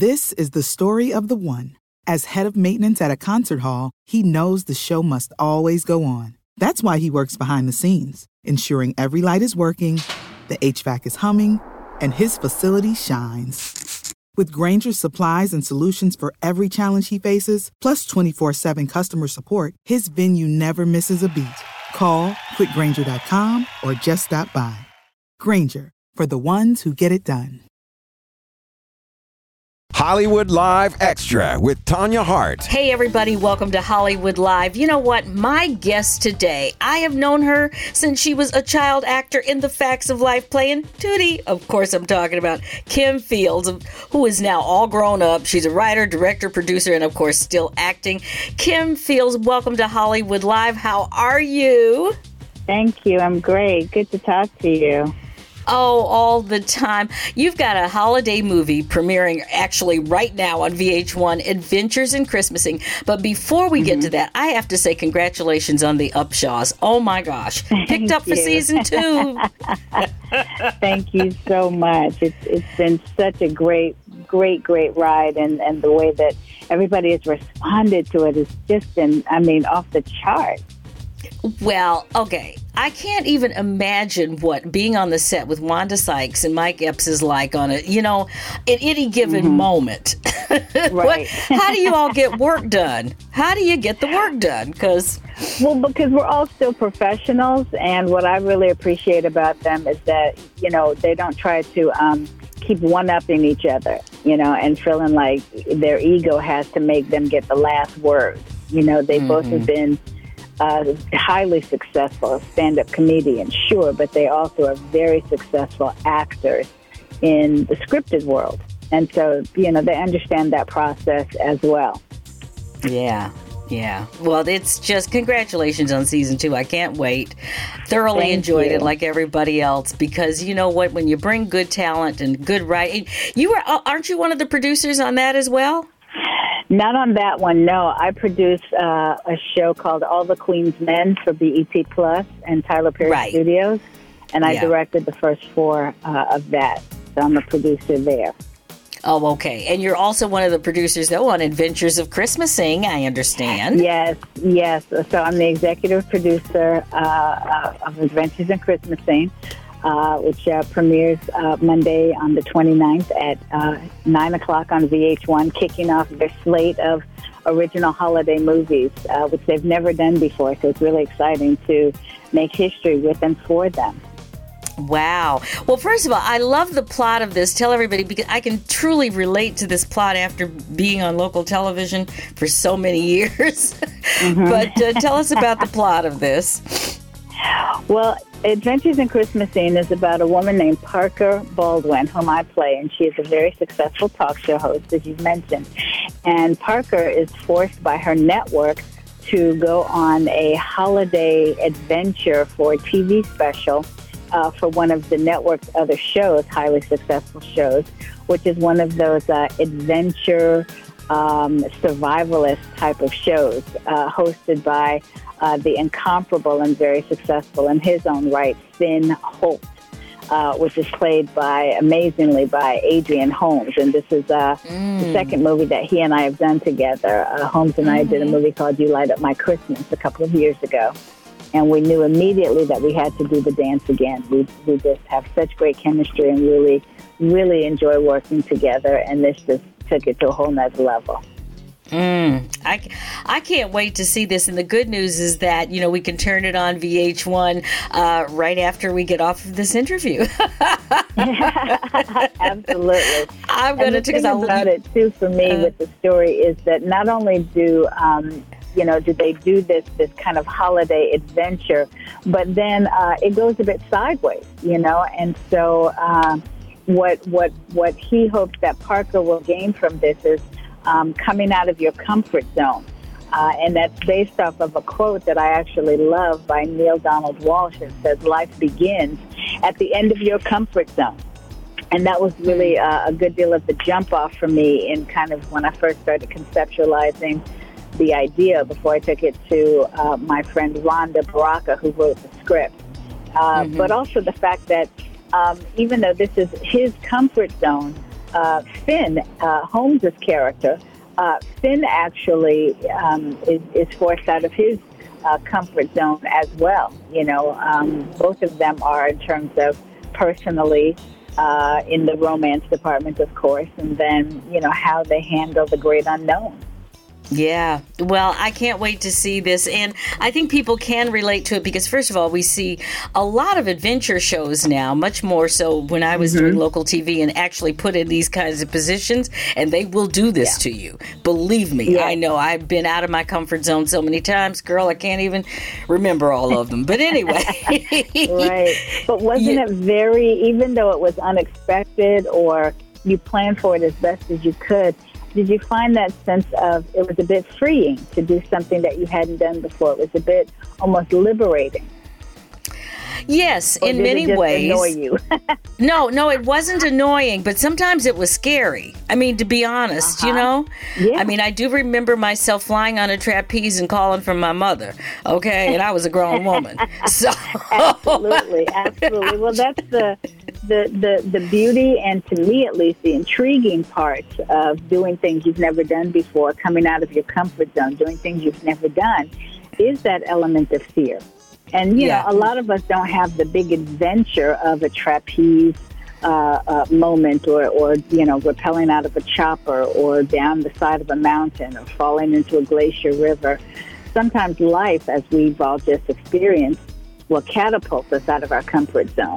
This is the story of the one. As head of maintenance at a concert hall, he knows the show must always go on. That's why he works behind the scenes, ensuring every light is working, the HVAC is humming, and his facility shines. With Grainger's supplies and solutions for every challenge he faces, plus 24/7 customer support, his venue never misses a beat. Call quickgrainger.com or just stop by. Grainger, for the ones who get it done. Hollywood Live Extra with Tanya Hart. Hey everybody, welcome to Hollywood Live. You know what? My guest today, I have known her since she was a child actor in The Facts of Life playing Tootie. Of course, I'm talking about Kim Fields, who is now all grown up. She's a writer, director, producer, and of course still acting. Kim Fields, welcome to Hollywood Live. How are you? Thank you. I'm great. Good to talk to you. Oh, all the time. You've got a holiday movie premiering actually right now on VH1, Adventures in Christmasing. But before we get to that, I have to say congratulations on the Upshaws. Oh my gosh. Picked up for season 2. Thank you so much. It's been such a great ride, and the way that everybody has responded to it has just been, off the chart. Well, okay. I can't even imagine what being on the set with Wanda Sykes and Mike Epps is like on at any given moment. Right. How do you all get work done? How do you get the work done? Because we're all still professionals, and what I really appreciate about them is that, they don't try to keep one-upping each other, and feeling like their ego has to make them get the last word. They both have been highly successful stand-up comedians, sure, but they also are very successful actors in the scripted world. And so, they understand that process as well. Yeah. Well, it's just congratulations on season 2. I can't wait. Thoroughly enjoyed it like everybody else, because you know what? When you bring good talent and good writing, aren't you one of the producers on that as well? Not on that one, no. I produced a show called All the Queen's Men for BET Plus and Tyler Perry Studios, and I directed the first 4 of that. So I'm a producer there. Oh, okay. And you're also one of the producers, though, on Adventures of Christmasing, I understand. Yes. So I'm the executive producer of Adventures in Christmasing, which premieres Monday on the 29th at 9 o'clock on VH1, kicking off their slate of original holiday movies, which they've never done before. So it's really exciting to make history with and for them. Wow. Well, first of all, I love the plot of this. Tell everybody, because I can truly relate to this plot after being on local television for so many years. But tell us about the plot of this. Well, Adventures in Christmasing is about a woman named Parker Baldwin, whom I play, and she is a very successful talk show host, as you've mentioned. And Parker is forced by her network to go on a holiday adventure for a TV special for one of the network's other shows, highly successful shows, which is one of those adventure survivalist type of shows hosted by the incomparable and very successful in his own right, Finn Holt, which is played amazingly by Adrian Holmes. And this is the second movie that he and I have done together. Holmes and I did a movie called You Light Up My Christmas a couple of years ago. And we knew immediately that we had to do the dance again. We just have such great chemistry and really, really enjoy working together. And this just took it to a whole nother level. I can't wait to see this. And the good news is that, we can turn it on VH1 right after we get off of this interview. Absolutely. I'm going to take about it, too, for me with the story is that not only do they do this kind of holiday adventure, but then it goes a bit sideways, and so what he hopes that Parker will gain from this is coming out of your comfort zone. And that's based off of a quote that I actually love by Neil Donald Walsh. It says, life begins at the end of your comfort zone. And that was really a good deal of the jump off for me in kind of when I first started conceptualizing the idea before I took it to my friend Rhonda Baraka, who wrote the script. But also the fact that even though this is his comfort zone, Finn, Holmes' character, Finn actually is forced out of his comfort zone as well. Both of them are in terms of personally in the romance department, of course, and then, how they handle the great unknown. Yeah. Well, I can't wait to see this. And I think people can relate to it because, first of all, we see a lot of adventure shows now, much more so when I was doing local TV and actually put in these kinds of positions, and they will do this to you. Believe me, I know. I've been out of my comfort zone so many times. Girl, I can't even remember all of them. But anyway. Right. But wasn't it very, even though it was unexpected or you planned for it as best as you could, did you find that sense of it was a bit freeing to do something that you hadn't done before? It was a bit almost liberating. Yes, or in many ways. Annoy you? No, it wasn't annoying, but sometimes it was scary. I mean, to be honest, Yeah. I mean, I do remember myself flying on a trapeze and calling from my mother. Okay, and I was a grown woman. So absolutely. Well, that's the beauty, and to me at least, the intriguing part of doing things you've never done before, coming out of your comfort zone, doing things you've never done, is that element of fear. And, you know, a lot of us don't have the big adventure of a trapeze moment or, rappelling out of a chopper or down the side of a mountain or falling into a glacier river. Sometimes life, as we've all just experienced, will catapult us out of our comfort zone.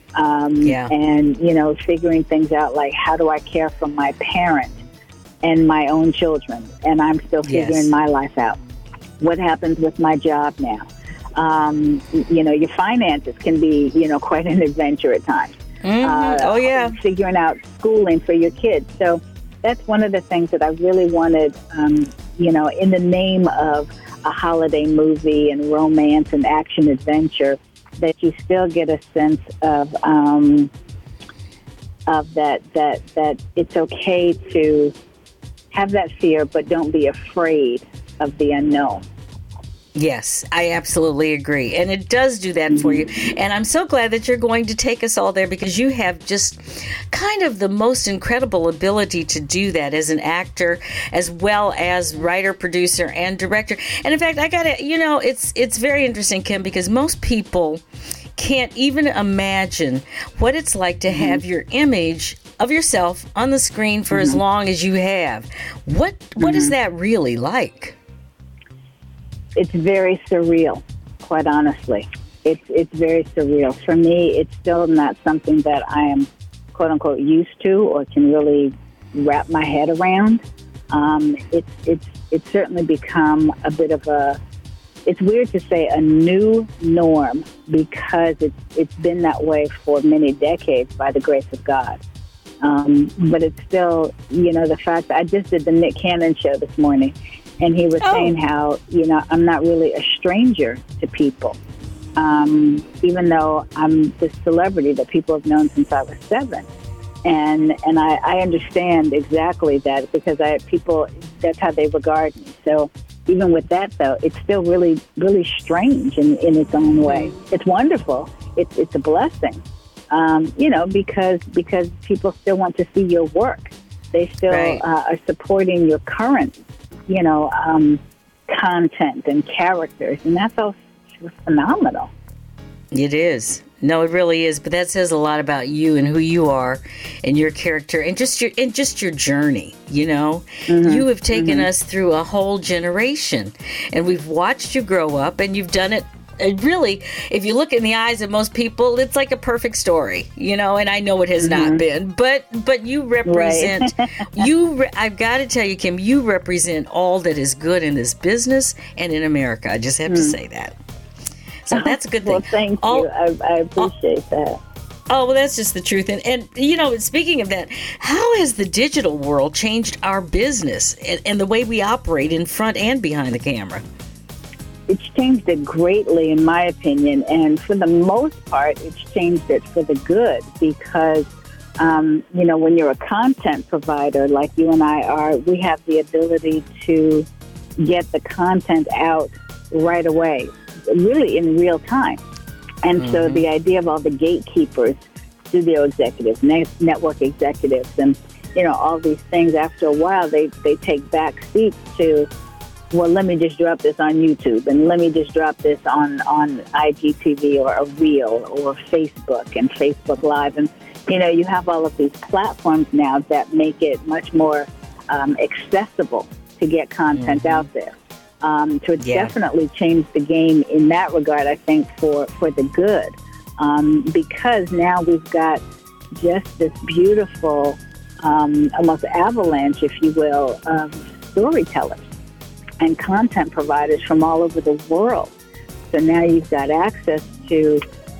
And, figuring things out like, how do I care for my parent and my own children? And I'm still figuring my life out. What happens with my job now? Your finances can be, quite an adventure at times. Figuring out schooling for your kids. So that's one of the things that I really wanted, in the name of a holiday movie and romance and action adventure, that you still get a sense of that it's okay to have that fear, but don't be afraid of the unknown. Yes, I absolutely agree. And it does do that for you. And I'm so glad that you're going to take us all there because you have just kind of the most incredible ability to do that as an actor, as well as writer, producer, and director. And in fact, I got to, it's very interesting, Kim, because most people can't even imagine what it's like to have your image of yourself on the screen for as long as you have. What is that really like? It's very surreal, quite honestly. It's very surreal. For me, it's still not something that I am, quote unquote, used to or can really wrap my head around. It's certainly become a bit of it's weird to say a new norm because it's been that way for many decades by the grace of God. But it's still, the fact that I just did the Nick Cannon show this morning. And he was saying how, I'm not really a stranger to people, even though I'm this celebrity that people have known since I was 7. And I understand exactly that because that's how they regard me. So even with that, though, it's still really, really strange in its own way. It's wonderful. It's a blessing, because people still want to see your work. They still are supporting your current content and characters, and that's all phenomenal. It is. No, it really is. But that says a lot about you and who you are, and your character, and just your journey. You have taken us through a whole generation, and we've watched you grow up, and you've done it. And really, if you look in the eyes of most people, it's like a perfect story, and I know it has not been, but you represent, I've got to tell you, Kim, you represent all that is good in this business and in America. I just have to say that. So that's a good thing. Well, thank you. I appreciate that. Oh, well, that's just the truth. And speaking of that, how has the digital world changed our business and the way we operate in front and behind the camera? It's changed it greatly, in my opinion, and for the most part, it's changed it for the good because, when you're a content provider like you and I are, we have the ability to get the content out right away, really in real time. And so the idea of all the gatekeepers, studio executives, network executives, and all these things, after a while, they take back seats to, well, let me just drop this on YouTube, and let me just drop this on IGTV or a Reel or Facebook and Facebook Live. And, you have all of these platforms now that make it much more accessible to get content out there. So it's definitely changed the game in that regard, I think, for the good. Because now we've got just this beautiful, almost avalanche, if you will, of storytellers and content providers from all over the world. So now you've got access to,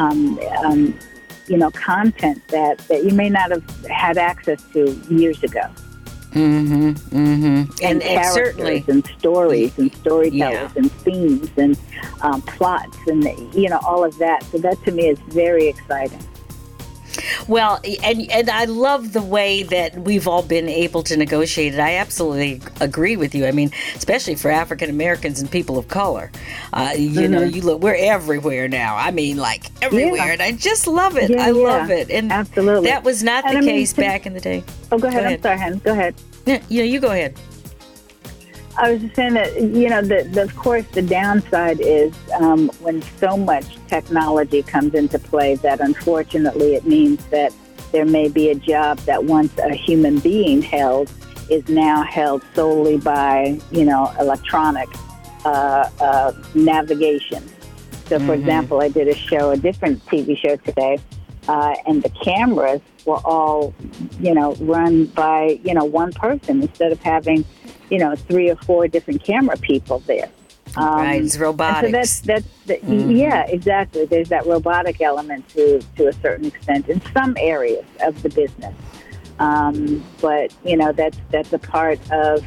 content that you may not have had access to years ago. And characters certainly, and stories and storytellers and themes and plots and, all of that. So that to me is very exciting. Well, and I love the way that we've all been able to negotiate it. I absolutely agree with you. I mean, especially for African Americans and people of color. You look, we're everywhere now. I mean, like everywhere. And I just love it. I love it. And absolutely. That was not the case back in the day. Oh, go ahead. I'm sorry, Hen. Go ahead. Yeah, you go ahead. I was just saying that, of course, the downside is when so much technology comes into play that, unfortunately, it means that there may be a job that once a human being held is now held solely by, electronic navigation. So, for example, I did a different TV show today, and the cameras were all, run by, one person instead of having 3 or 4 different camera people there. Right, it's robotics. So that's yeah, exactly. There's that robotic element to a certain extent in some areas of the business. But that's a part of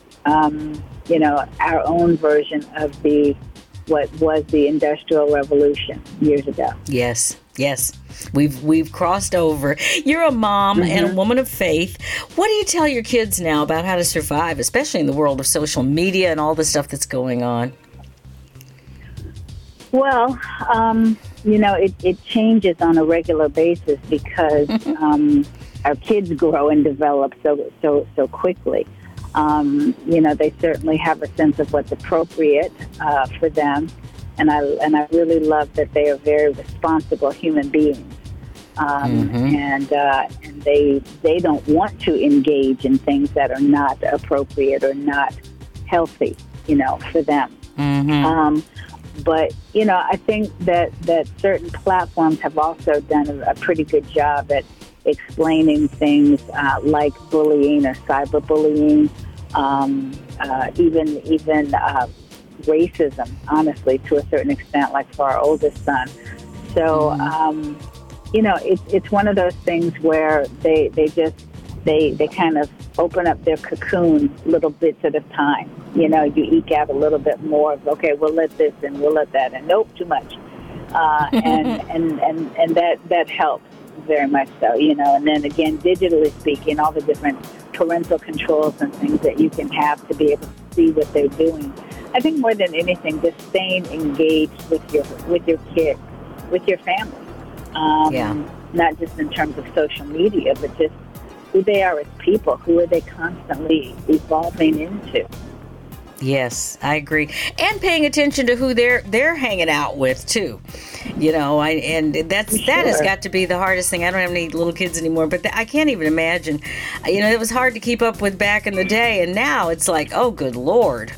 our own version of what was the Industrial Revolution years ago. Yes. We've crossed over. You're a mom and a woman of faith. What do you tell your kids now about how to survive, especially in the world of social media and all the stuff that's going on? Well, it changes on a regular basis because our kids grow and develop so quickly. They certainly have a sense of what's appropriate for them. And I really love that they are very responsible human beings, and they don't want to engage in things that are not appropriate or not healthy, for them. But I think that certain platforms have also done a pretty good job at explaining things like bullying or cyberbullying, even racism, honestly, to a certain extent, like for our oldest son. So, it's one of those things where they kind of open up their cocoon little bits at a time. You eke out a little bit more of, okay, we'll let this and we'll let that, and nope, too much. And that helps very much so, and then again, digitally speaking, all the different parental controls and things that you can have to be able to see what they're doing. I think more than anything, just staying engaged with your kids, with your family. Not just in terms of social media, but just who they are as people. Who are they constantly evolving into? Yes, I agree. And paying attention to who they're hanging out with too. That has got to be the hardest thing. I don't have any little kids anymore, but I can't even imagine. It was hard to keep up with back in the day, and now it's like, oh, good Lord.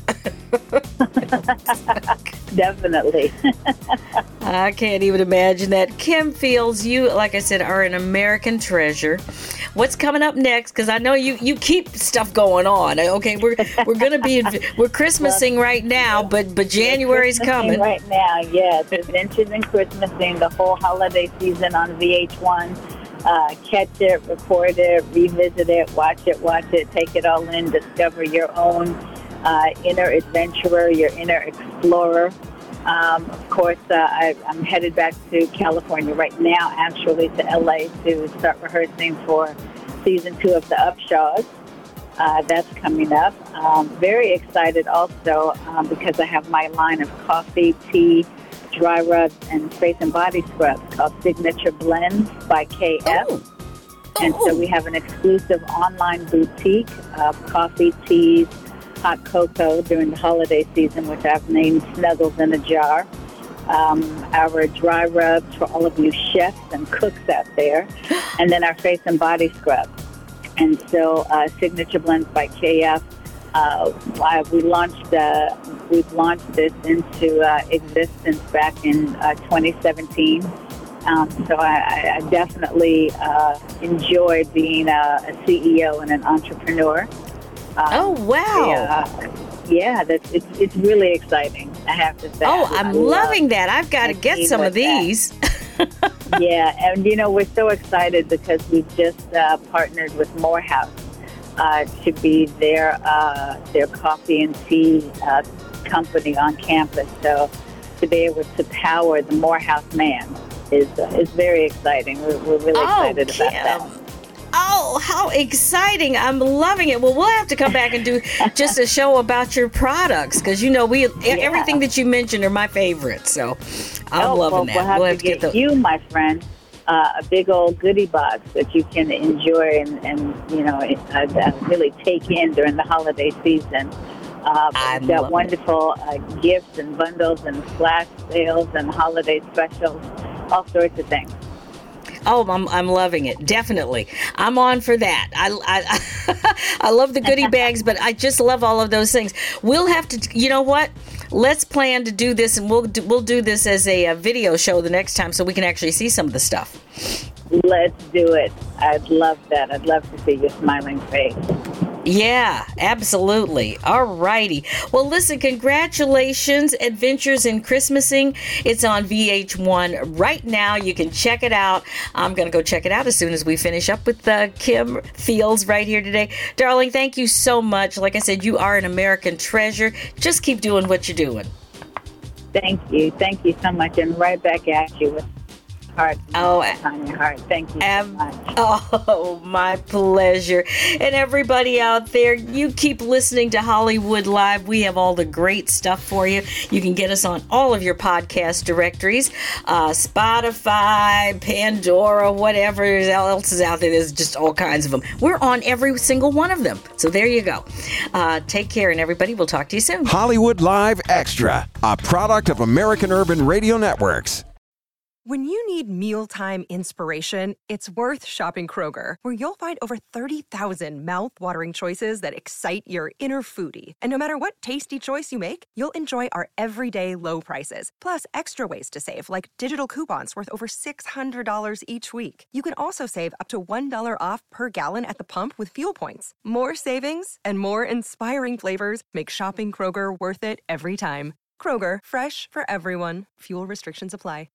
Definitely. I can't even imagine that. Kim Fields, you, like I said, are an American treasure. What's coming up next? Because I know you keep stuff going on. Okay, we're Christmasing right now, but January's coming. Right now, yes. Adventures in Christmasing, the whole holiday season on VH1. Catch it, record it, revisit it, watch it, take it all in, discover your own inner adventurer, your inner explorer. Of course, I'm headed back to California right now, actually to LA to start rehearsing for season 2 of The Upshaws. That's coming up. Very excited also because I have my line of coffee, tea, dry rubs, and face and body scrubs called Signature Blends by KF. Oh. And so we have an exclusive online boutique of coffee, teas, hot cocoa during the holiday season, which I've named Snuggles in a Jar. Our dry rubs for all of you chefs and cooks out there. And then our face and body scrub. And so Signature Blends by KF. We've launched this into existence back in 2017. So I definitely enjoy being a CEO and an entrepreneur. Oh, wow. It's really exciting, I have to say. Oh, I'm loving that. I've got to get some of these. Yeah, and we're so excited because we just partnered with Morehouse to be their coffee and tea company on campus. So to be able to power the Morehouse man is very exciting. We're really excited about that. Oh, how exciting. I'm loving it. Well, we'll have to come back and do just a show about your products because, everything that you mentioned are my favorites. So I'm loving that. We'll have to get you, my friend, a big old goodie box that you can enjoy and really take in during the holiday season. We've got wonderful gifts and bundles and flash sales and holiday specials, all sorts of things. Oh, I'm loving it. Definitely. I'm on for that. I love the goodie bags, but I just love all of those things. We'll have to, you know what? Let's plan to do this, and we'll do this as a video show the next time so we can actually see some of the stuff. Let's do it. I'd love that. I'd love to see your smiling face. Yeah, absolutely. All righty. Well, listen, congratulations, Adventures in Christmasing. It's on VH1 right now. You can check it out. I'm going to go check it out as soon as we finish up with Kim Fields right here today. Darling, thank you so much. Like I said, you are an American treasure. Just keep doing what you're doing. Thank you. Thank you so much. And right back at you with heart. On your heart. Thank you so much. Oh, my pleasure. And everybody out there, you keep listening to Hollywood Live. We have all the great stuff for you. You can get us on all of your podcast directories, Spotify, Pandora, whatever else is out there. There's just all kinds of them. We're on every single one of them. So there you go. Take care, and everybody, we'll talk to you soon. Hollywood Live Extra, a product of American Urban Radio Networks. When you need mealtime inspiration, it's worth shopping Kroger, where you'll find over 30,000 mouth-watering choices that excite your inner foodie. And no matter what tasty choice you make, you'll enjoy our everyday low prices, plus extra ways to save, like digital coupons worth over $600 each week. You can also save up to $1 off per gallon at the pump with fuel points. More savings and more inspiring flavors make shopping Kroger worth it every time. Kroger, fresh for everyone. Fuel restrictions apply.